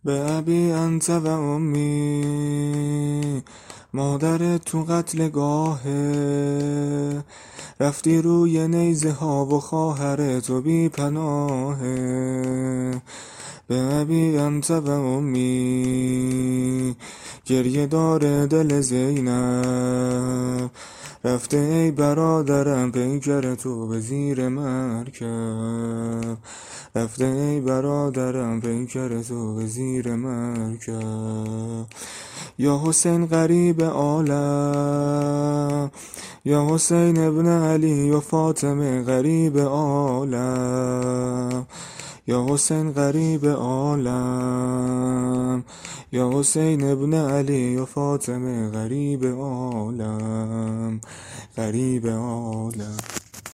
به ابی انت و امی، مادرت تو قتلگاهه، رفتی روی نیزه ها و خواهر تو بی پناهه. به ابی انت و امی، گریه داره دل زینب، رفته ای برادرم پیکر تو به زیر مرکب، رفته ای برادرم پیکر تو به زیر مرکب. یا حسین غریب عالم، یا حسین ابن علی و فاطمه غریب عالم، یا حسین غریب عالم، یا حسین ابن علی و فاطمه غریب عالم، غریب عالم.